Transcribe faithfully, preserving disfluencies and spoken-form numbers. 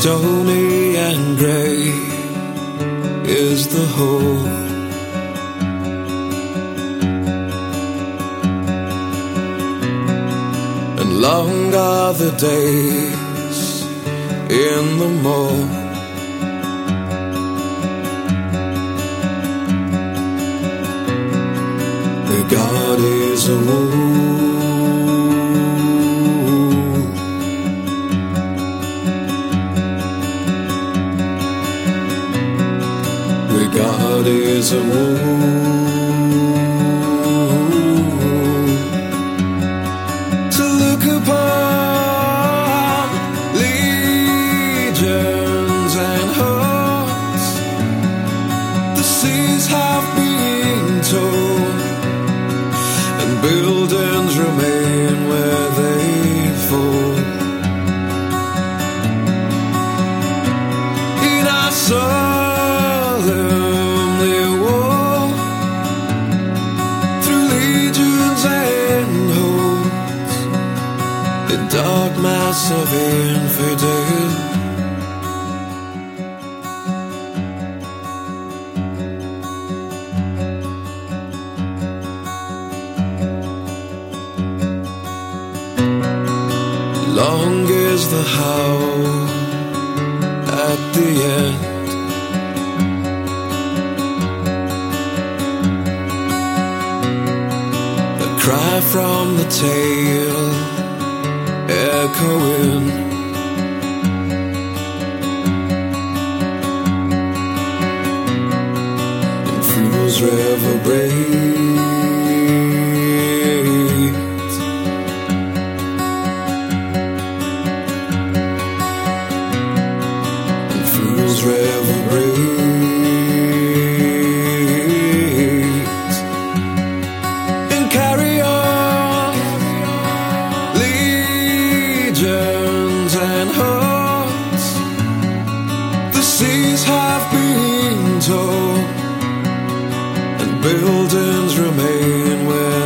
Stony and grey is the whole. And long are the days in the mall. God is a wound. Where God is a wound. To look upon legions and hearts, the seas have been told, buildings remain where they fall. In our solemnly walk through legions and hosts, in dark mass of infidel. Long is the howl at the end, a cry from the tail echoing, and fools reverberate. Reverberate and carry on, legions and hearts. The seas have been told, and buildings remain where